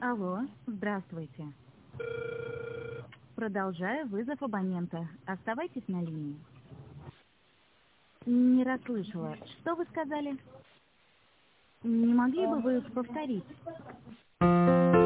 Алло, здравствуйте. Продолжаю вызов абонента. Оставайтесь на линии. Не расслышала. Что вы сказали? Не могли бы вы повторить?